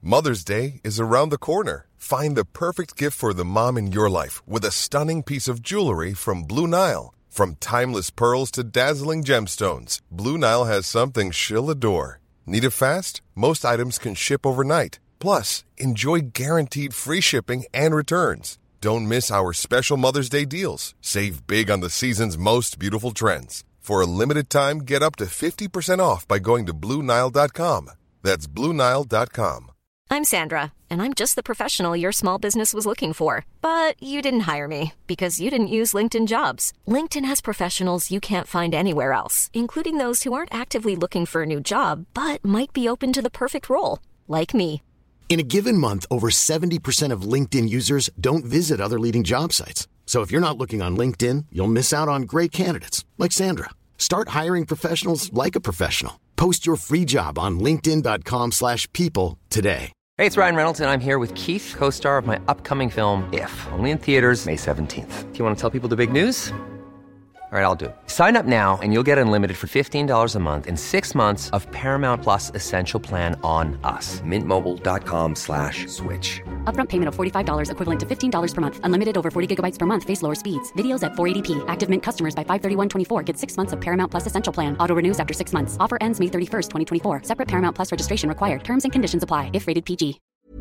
Mother's Day is around the corner. Find the perfect gift for the mom in your life with a stunning piece of jewelry from Blue Nile. From timeless pearls to dazzling gemstones, Blue Nile has something she'll adore. Need it fast? Most items can ship overnight. Plus, enjoy guaranteed free shipping and returns. Don't miss our special Mother's Day deals. Save big on the season's most beautiful trends. For a limited time, get up to 50% off by going to BlueNile.com. That's BlueNile.com. I'm Sandra, and I'm just the professional your small business was looking for. But you didn't hire me because you didn't use LinkedIn Jobs. LinkedIn has professionals you can't find anywhere else, including those who aren't actively looking for a new job, but might be open to the perfect role, like me. In a given month, over 70% of LinkedIn users don't visit other leading job sites. So if you're not looking on LinkedIn, you'll miss out on great candidates like Sandra. Start hiring professionals like a professional. Post your free job on linkedin.com/people today. Hey, it's Ryan Reynolds, and I'm here with Keith, co-star of my upcoming film, If, only in theaters May 17th. Do you want to tell people the big news? All right, I'll do it. Sign up now and you'll get unlimited for $15 a month and 6 months of Paramount Plus Essential Plan on us. MintMobile.com/switch. Upfront payment of $45 equivalent to $15 per month. Unlimited over 40 gigabytes per month. Face lower speeds. Videos at 480p. Active Mint customers by 531.24 get 6 months of Paramount Plus Essential Plan. Auto renews after 6 months. Offer ends May 31st, 2024. Separate Paramount Plus registration required. Terms and conditions apply if rated PG.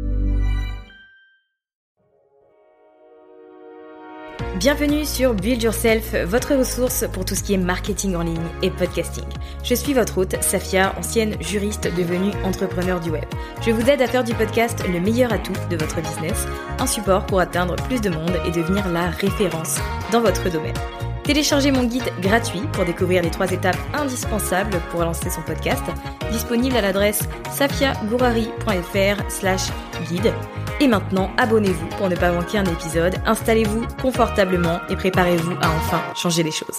Bienvenue sur Build Yourself, votre ressource pour tout ce qui est marketing en ligne et podcasting. Je suis votre hôte, Safia, ancienne juriste devenue entrepreneur du web. Je vous aide à faire du podcast le meilleur atout de votre business, un support pour atteindre plus de monde et devenir la référence dans votre domaine. Téléchargez mon guide gratuit pour découvrir les 3 étapes indispensables pour lancer son podcast, disponible à l'adresse safiagourari.fr/guide. Et maintenant, abonnez-vous pour ne pas manquer un épisode, installez-vous confortablement et préparez-vous à enfin changer les choses.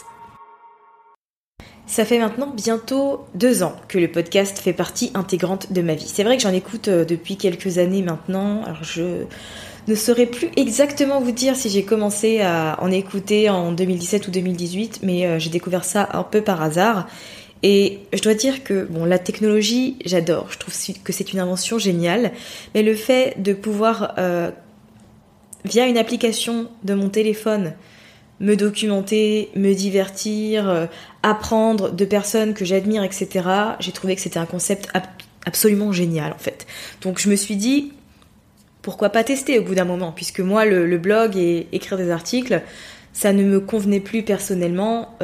Ça fait maintenant bientôt 2 ans que le podcast fait partie intégrante de ma vie. C'est vrai que j'en écoute depuis quelques années maintenant, alors je ne saurais plus exactement vous dire si j'ai commencé à en écouter en 2017 ou 2018, mais j'ai découvert ça un peu par hasard. Et je dois dire que la technologie, j'adore. Je trouve que c'est une invention géniale. Mais le fait de pouvoir, via une application de mon téléphone, me documenter, me divertir, apprendre de personnes que j'admire, etc., j'ai trouvé que c'était un concept absolument génial, en fait. Donc je me suis dit, pourquoi pas tester au bout d'un moment, puisque moi, le blog et écrire des articles, ça ne me convenait plus personnellement.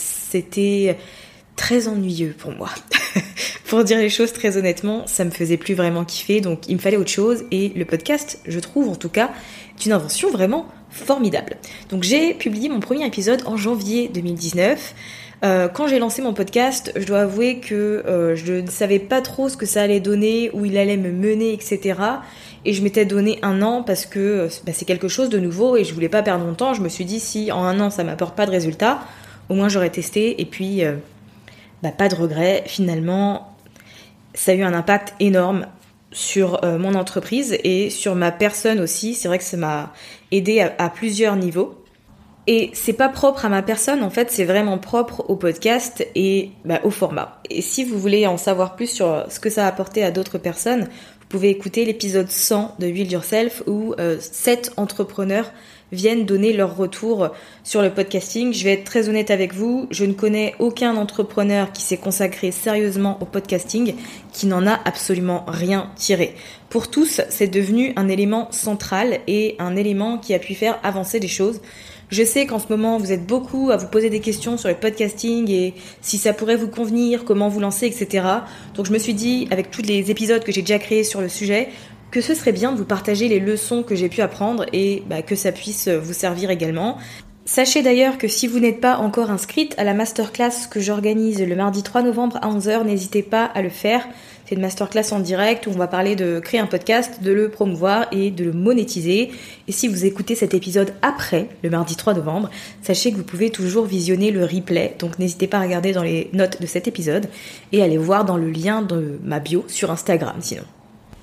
C'était très ennuyeux pour moi. Pour dire les choses très honnêtement, ça me faisait plus vraiment kiffer, donc il me fallait autre chose, et le podcast, je trouve en tout cas, est une invention vraiment formidable. Donc j'ai publié mon premier épisode en janvier 2019. Quand j'ai lancé mon podcast, je dois avouer que je ne savais pas trop ce que ça allait donner, où il allait me mener, etc. Et je m'étais donné 1 an parce que c'est quelque chose de nouveau et je voulais pas perdre mon temps. Je me suis dit, si en 1 an ça m'apporte pas de résultat, au moins j'aurais testé, et puis pas de regret. Finalement, ça a eu un impact énorme sur mon entreprise et sur ma personne aussi. C'est vrai que ça m'a aidé à plusieurs niveaux. Et c'est pas propre à ma personne, en fait, c'est vraiment propre au podcast et au format. Et si vous voulez en savoir plus sur ce que ça a apporté à d'autres personnes, vous pouvez écouter l'épisode 100 de Build Yourself où 7 entrepreneurs viennent donner leur retour sur le podcasting. Je vais être très honnête avec vous, je ne connais aucun entrepreneur qui s'est consacré sérieusement au podcasting qui n'en a absolument rien tiré. Pour tous, c'est devenu un élément central et un élément qui a pu faire avancer les choses. Je sais qu'en ce moment, vous êtes beaucoup à vous poser des questions sur le podcasting et si ça pourrait vous convenir, comment vous lancer, etc. Donc je me suis dit, avec tous les épisodes que j'ai déjà créés sur le sujet, que ce serait bien de vous partager les leçons que j'ai pu apprendre et que ça puisse vous servir également. Sachez d'ailleurs que si vous n'êtes pas encore inscrite à la masterclass que j'organise le mardi 3 novembre à 11h, n'hésitez pas à le faire. C'est une masterclass en direct où on va parler de créer un podcast, de le promouvoir et de le monétiser. Et si vous écoutez cet épisode après le mardi 3 novembre, sachez que vous pouvez toujours visionner le replay. Donc n'hésitez pas à regarder dans les notes de cet épisode et aller voir dans le lien de ma bio sur Instagram sinon.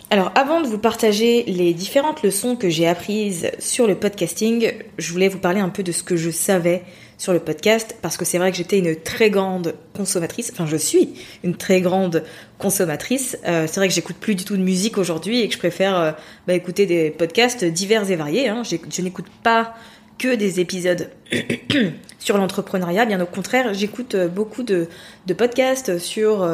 Alors avant de vous partager les différentes leçons que j'ai apprises sur le podcasting, je voulais vous parler un peu de ce que je savais sur le podcast, parce que c'est vrai que j'étais une très grande consommatrice, enfin je suis une très grande consommatrice. C'est vrai que j'écoute plus du tout de musique aujourd'hui et que je préfère écouter des podcasts divers et variés. Je n'écoute pas que des épisodes sur l'entrepreneuriat, bien au contraire, j'écoute beaucoup de podcasts sur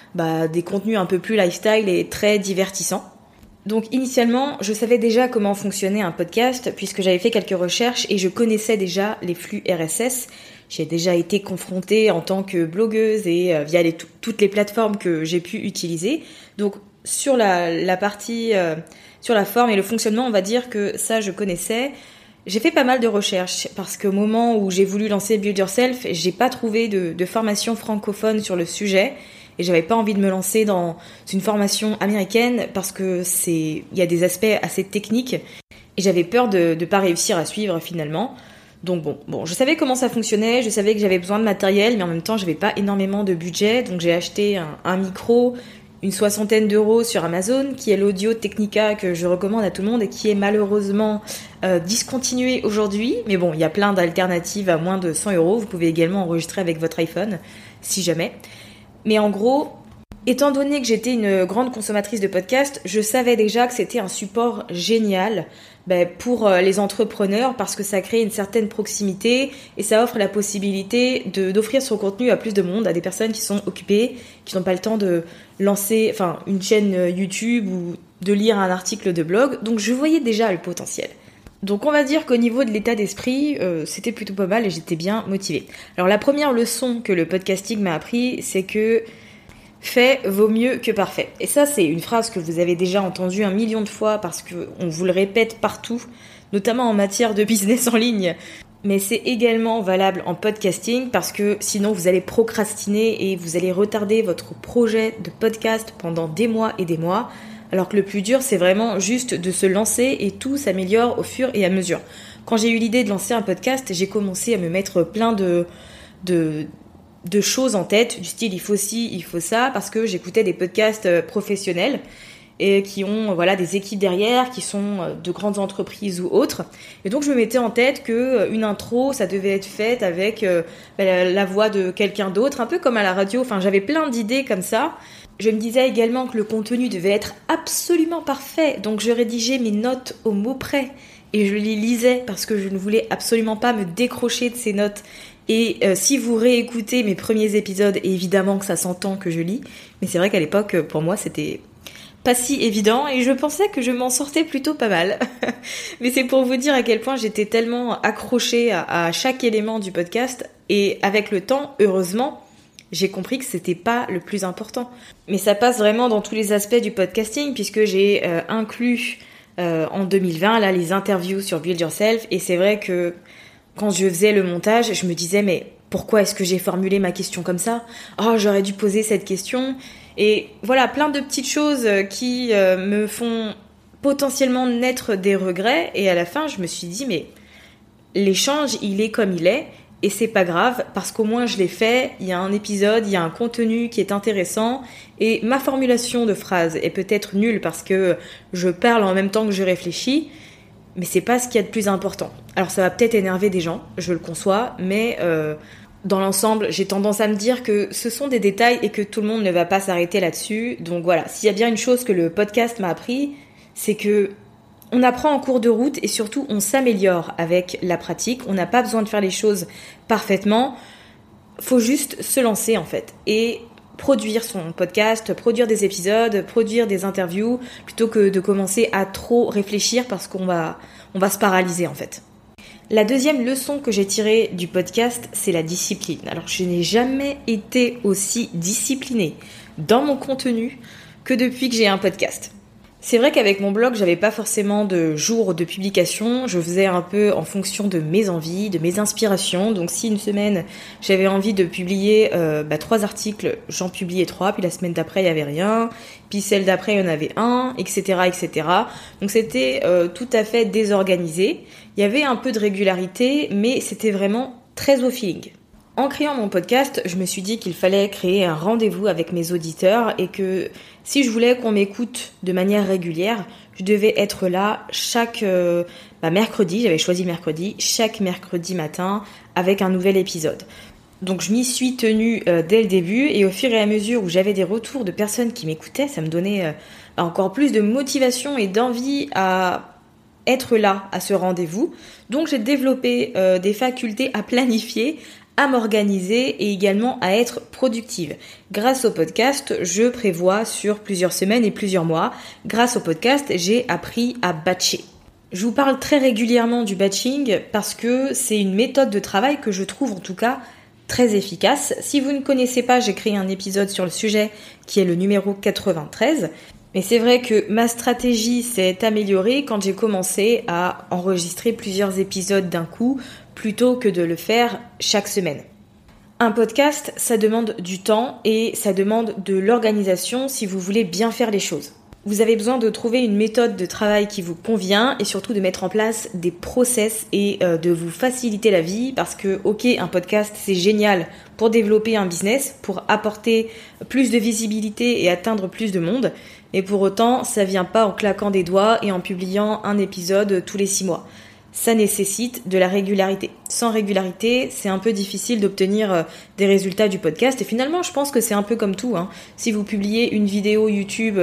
des contenus un peu plus lifestyle et très divertissants. Donc initialement, je savais déjà comment fonctionnait un podcast puisque j'avais fait quelques recherches et je connaissais déjà les flux RSS. J'ai déjà été confrontée en tant que blogueuse et via toutes les plateformes que j'ai pu utiliser. Donc sur la partie, sur la forme et le fonctionnement, on va dire que ça je connaissais. J'ai fait pas mal de recherches parce qu'au moment où j'ai voulu lancer Build Yourself, j'ai pas trouvé de formation francophone sur le sujet. Et j'avais pas envie de me lancer dans une formation américaine parce que il y a des aspects assez techniques et j'avais peur de pas réussir à suivre finalement. Donc bon, je savais comment ça fonctionnait, je savais que j'avais besoin de matériel, mais en même temps j'avais pas énormément de budget, donc j'ai acheté un micro, une 60aine d'euros sur Amazon, qui est l'Audio Technica que je recommande à tout le monde et qui est malheureusement discontinué aujourd'hui. Mais bon, il y a plein d'alternatives à moins de 100 euros. Vous pouvez également enregistrer avec votre iPhone, si jamais. Mais en gros, étant donné que j'étais une grande consommatrice de podcasts, je savais déjà que c'était un support génial pour les entrepreneurs parce que ça crée une certaine proximité et ça offre la possibilité d'offrir son contenu à plus de monde, à des personnes qui sont occupées, qui n'ont pas le temps de lancer une chaîne YouTube ou de lire un article de blog. Donc je voyais déjà le potentiel. Donc on va dire qu'au niveau de l'état d'esprit, c'était plutôt pas mal et j'étais bien motivée. Alors la première leçon que le podcasting m'a appris, c'est que fait vaut mieux que parfait. Et ça, c'est une phrase que vous avez déjà entendue 1 million de fois parce qu'on vous le répète partout, notamment en matière de business en ligne. Mais c'est également valable en podcasting parce que sinon vous allez procrastiner et vous allez retarder votre projet de podcast pendant des mois et des mois. Alors que le plus dur, c'est vraiment juste de se lancer et tout s'améliore au fur et à mesure. Quand j'ai eu l'idée de lancer un podcast, j'ai commencé à me mettre plein de choses en tête, du style il faut ci, il faut ça, parce que j'écoutais des podcasts professionnels et qui ont des équipes derrière, qui sont de grandes entreprises ou autres. Et donc je me mettais en tête que une intro, ça devait être faite avec la voix de quelqu'un d'autre, un peu comme à la radio. Enfin, j'avais plein d'idées comme ça. Je me disais également que le contenu devait être absolument parfait, donc je rédigeais mes notes au mot près et je les lisais parce que je ne voulais absolument pas me décrocher de ces notes. Et si vous réécoutez mes premiers épisodes, évidemment que ça s'entend que je lis, mais c'est vrai qu'à l'époque, pour moi, c'était pas si évident et je pensais que je m'en sortais plutôt pas mal. Mais c'est pour vous dire à quel point j'étais tellement accrochée à chaque élément du podcast et avec le temps, heureusement, j'ai compris que c'était pas le plus important. Mais ça passe vraiment dans tous les aspects du podcasting puisque j'ai inclus en 2020 là les interviews sur Build Yourself et c'est vrai que quand je faisais le montage, je me disais mais pourquoi est-ce que j'ai formulé ma question comme ça ? Oh, j'aurais dû poser cette question. Et voilà, plein de petites choses qui me font potentiellement naître des regrets et à la fin, je me suis dit mais l'échange, il est comme il est. Et c'est pas grave, parce qu'au moins je l'ai fait, il y a un épisode, il y a un contenu qui est intéressant, et ma formulation de phrase est peut-être nulle parce que je parle en même temps que je réfléchis, mais c'est pas ce qu'il y a de plus important. Alors ça va peut-être énerver des gens, je le conçois, mais dans l'ensemble, j'ai tendance à me dire que ce sont des détails et que tout le monde ne va pas s'arrêter là-dessus. Donc voilà, s'il y a bien une chose que le podcast m'a appris, c'est que on apprend en cours de route et surtout on s'améliore avec la pratique. On n'a pas besoin de faire les choses parfaitement. Faut juste se lancer en fait et produire son podcast, produire des épisodes, produire des interviews plutôt que de commencer à trop réfléchir parce qu'on va se paralyser en fait. La deuxième leçon que j'ai tirée du podcast, c'est la discipline. Alors je n'ai jamais été aussi disciplinée dans mon contenu que depuis que j'ai un podcast. C'est vrai qu'avec mon blog, j'avais pas forcément de jours de publication. Je faisais un peu en fonction de mes envies, de mes inspirations. Donc si une semaine, j'avais envie de publier 3 articles, j'en publiais 3. Puis la semaine d'après, il y avait rien. Puis celle d'après, il y en avait un, etc., etc. Donc c'était tout à fait désorganisé. Il y avait un peu de régularité, mais c'était vraiment très au feeling. En créant mon podcast, je me suis dit qu'il fallait créer un rendez-vous avec mes auditeurs et que si je voulais qu'on m'écoute de manière régulière, je devais être là chaque mercredi, j'avais choisi mercredi, chaque mercredi matin avec un nouvel épisode. Donc je m'y suis tenue dès le début et au fur et à mesure où j'avais des retours de personnes qui m'écoutaient, ça me donnait encore plus de motivation et d'envie à être là à ce rendez-vous. Donc j'ai développé des facultés à planifier, à m'organiser et également à être productive. Grâce au podcast, je prévois sur plusieurs semaines et plusieurs mois. Grâce au podcast, j'ai appris à batcher. Je vous parle très régulièrement du batching parce que c'est une méthode de travail que je trouve en tout cas très efficace. Si vous ne connaissez pas, j'ai créé un épisode sur le sujet qui est le numéro 93. Mais c'est vrai que ma stratégie s'est améliorée quand j'ai commencé à enregistrer plusieurs épisodes d'un coup plutôt que de le faire chaque semaine. Un podcast, ça demande du temps et ça demande de l'organisation si vous voulez bien faire les choses. Vous avez besoin de trouver une méthode de travail qui vous convient et surtout de mettre en place des process et de vous faciliter la vie parce que, un podcast, c'est génial pour développer un business, pour apporter plus de visibilité et atteindre plus de monde. Et pour autant, ça vient pas en claquant des doigts et en publiant un épisode tous les 6 mois. Ça nécessite de la régularité. Sans régularité, c'est un peu difficile d'obtenir des résultats du podcast. Et finalement, je pense que c'est un peu comme tout. Si vous publiez une vidéo YouTube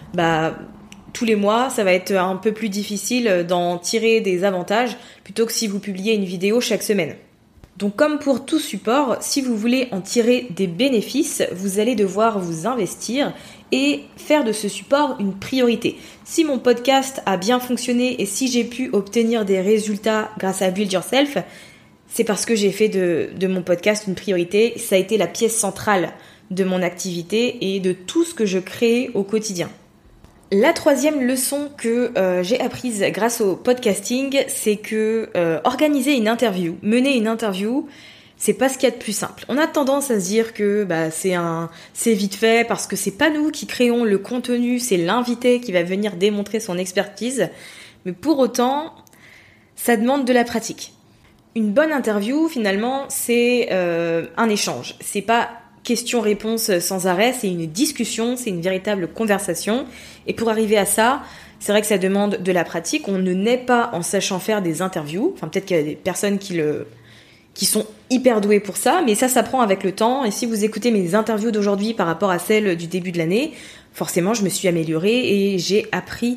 tous les mois, ça va être un peu plus difficile d'en tirer des avantages plutôt que si vous publiez une vidéo chaque semaine. Donc comme pour tout support, si vous voulez en tirer des bénéfices, vous allez devoir vous investir et faire de ce support une priorité. Si mon podcast a bien fonctionné et si j'ai pu obtenir des résultats grâce à Build Yourself, c'est parce que j'ai fait de mon podcast une priorité. Ça a été la pièce centrale de mon activité et de tout ce que je crée au quotidien. La troisième leçon que j'ai apprise grâce au podcasting, c'est que organiser une interview, mener une interview, c'est pas ce qu'il y a de plus simple. On a tendance à se dire que c'est vite fait parce que c'est pas nous qui créons le contenu, c'est l'invité qui va venir démontrer son expertise. Mais pour autant, ça demande de la pratique. Une bonne interview, finalement, c'est un échange. C'est pas question-réponse sans arrêt, c'est une discussion, c'est une véritable conversation. Et pour arriver à ça, c'est vrai que ça demande de la pratique. On ne naît pas en sachant faire des interviews. Enfin, peut-être qu'il y a des personnes qui sont hyper douées pour ça, mais ça s'apprend avec le temps. Et si vous écoutez mes interviews d'aujourd'hui par rapport à celles du début de l'année, forcément, je me suis améliorée et j'ai appris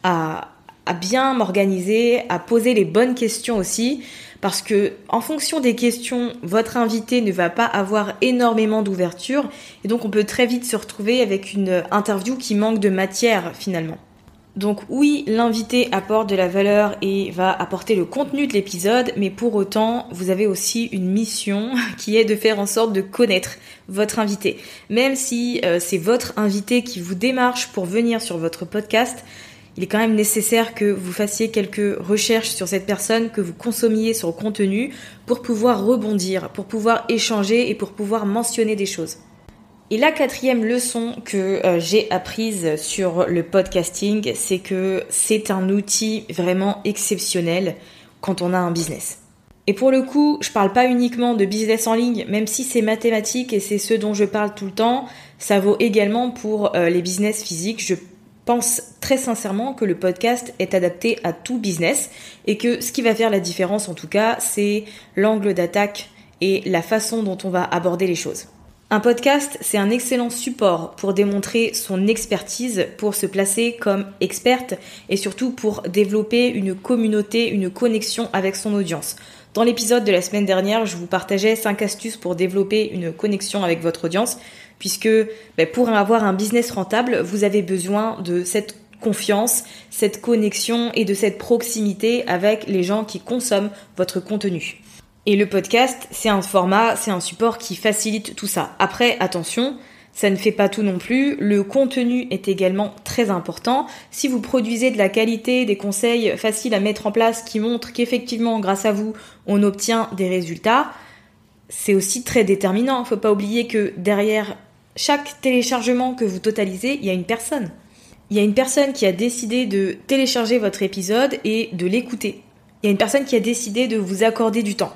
à bien m'organiser, à poser les bonnes questions aussi. Parce que, en fonction des questions, votre invité ne va pas avoir énormément d'ouverture. Et donc, on peut très vite se retrouver avec une interview qui manque de matière, finalement. Donc, oui, l'invité apporte de la valeur et va apporter le contenu de l'épisode. Mais pour autant, vous avez aussi une mission qui est de faire en sorte de connaître votre invité. Même si c'est votre invité qui vous démarche pour venir sur votre podcast, il est quand même nécessaire que vous fassiez quelques recherches sur cette personne, que vous consommiez son contenu pour pouvoir rebondir, pour pouvoir échanger et pour pouvoir mentionner des choses. Et la quatrième leçon que j'ai apprise sur le podcasting, c'est que c'est un outil vraiment exceptionnel quand on a un business. Et pour le coup, je parle pas uniquement de business en ligne, même si c'est mathématique et c'est ce dont je parle tout le temps, ça vaut également pour les business physiques. Je pense très sincèrement que le podcast est adapté à tout business et que ce qui va faire la différence en tout cas, c'est l'angle d'attaque et la façon dont on va aborder les choses. Un podcast, c'est un excellent support pour démontrer son expertise, pour se placer comme experte et surtout pour développer une communauté, une connexion avec son audience. Dans l'épisode de la semaine dernière, je vous partageais 5 astuces pour développer une connexion avec votre audience, puisque pour avoir un business rentable, vous avez besoin de cette confiance, cette connexion et de cette proximité avec les gens qui consomment votre contenu. Et le podcast, c'est un format, c'est un support qui facilite tout ça. Après, attention, ça ne fait pas tout non plus. Le contenu est également très important. Si vous produisez de la qualité, des conseils faciles à mettre en place qui montrent qu'effectivement, grâce à vous, on obtient des résultats, c'est aussi très déterminant. Il ne faut pas oublier que derrière chaque téléchargement que vous totalisez, il y a une personne. Il y a une personne qui a décidé de télécharger votre épisode et de l'écouter. Il y a une personne qui a décidé de vous accorder du temps.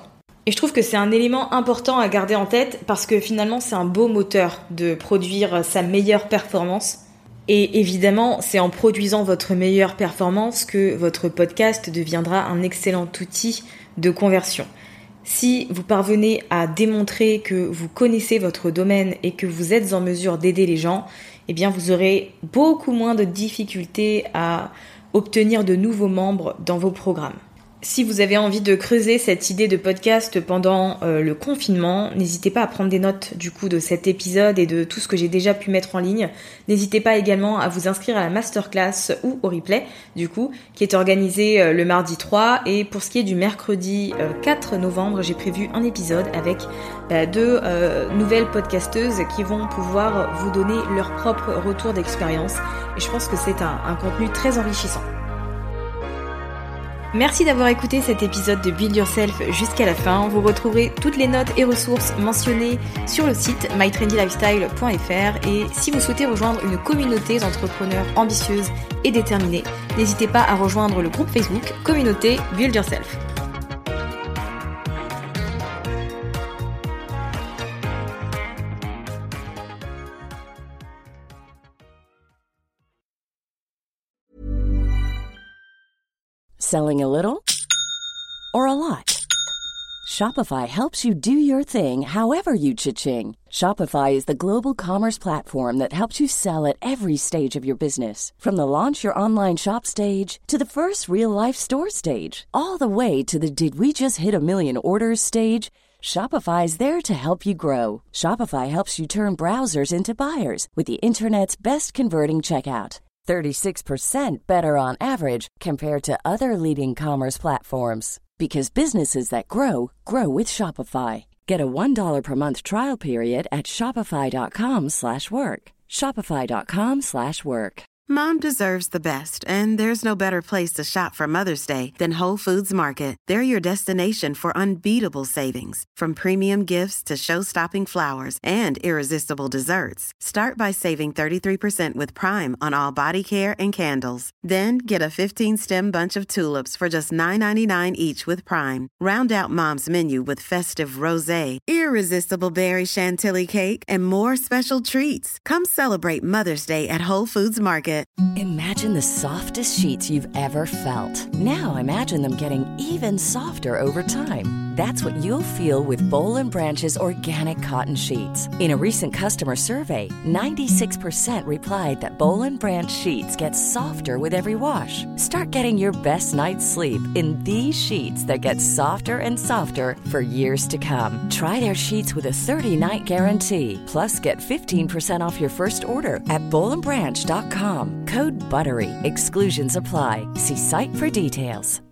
Et je trouve que c'est un élément important à garder en tête parce que finalement c'est un beau moteur de produire sa meilleure performance. Et évidemment, c'est en produisant votre meilleure performance que votre podcast deviendra un excellent outil de conversion. Si vous parvenez à démontrer que vous connaissez votre domaine et que vous êtes en mesure d'aider les gens, eh bien vous aurez beaucoup moins de difficultés à obtenir de nouveaux membres dans vos programmes. Si vous avez envie de creuser cette idée de podcast pendant le confinement, n'hésitez pas à prendre des notes du coup de cet épisode et de tout ce que j'ai déjà pu mettre en ligne. N'hésitez pas également à vous inscrire à la masterclass ou au replay du coup, qui est organisée le mardi 3. Et pour ce qui est du mercredi 4 novembre, j'ai prévu un épisode avec deux nouvelles podcasteuses qui vont pouvoir vous donner leur propre retour d'expérience. Et je pense que c'est un contenu très enrichissant. Merci d'avoir écouté cet épisode de Build Yourself jusqu'à la fin. Vous retrouverez toutes les notes et ressources mentionnées sur le site mytrendylifestyle.fr et si vous souhaitez rejoindre une communauté d'entrepreneurs ambitieuses et déterminées, n'hésitez pas à rejoindre le groupe Facebook Communauté Build Yourself. Selling a little or a lot? Shopify helps you do your thing however you cha-ching. Shopify is the global commerce platform that helps you sell at every stage of your business. From the launch your online shop stage to the first real-life store stage, all the way to the did we just hit a million orders stage. Shopify is there to help you grow. Shopify helps you turn browsers into buyers with the internet's best converting checkout. 36% better on average compared to other leading commerce platforms. Because businesses that grow, grow with Shopify. Get a $1 per month trial period at shopify.com/work. Shopify.com/work. Mom deserves the best, and there's no better place to shop for Mother's Day than Whole Foods Market. They're your destination for unbeatable savings, from premium gifts to show-stopping flowers and irresistible desserts. Start by saving 33% with Prime on all body care and candles. Then get a 15-stem bunch of tulips for just $9.99 each with Prime. Round out Mom's menu with festive rosé, irresistible berry chantilly cake, and more special treats. Come celebrate Mother's Day at Whole Foods Market. Imagine the softest sheets you've ever felt. Now imagine them getting even softer over time. That's what you'll feel with Boll & Branch's organic cotton sheets. In a recent customer survey, 96% replied that Boll & Branch sheets get softer with every wash. Start getting your best night's sleep in these sheets that get softer and softer for years to come. Try their sheets with a 30-night guarantee. Plus, get 15% off your first order at bollandbranch.com. Code BUTTERY. Exclusions apply. See site for details.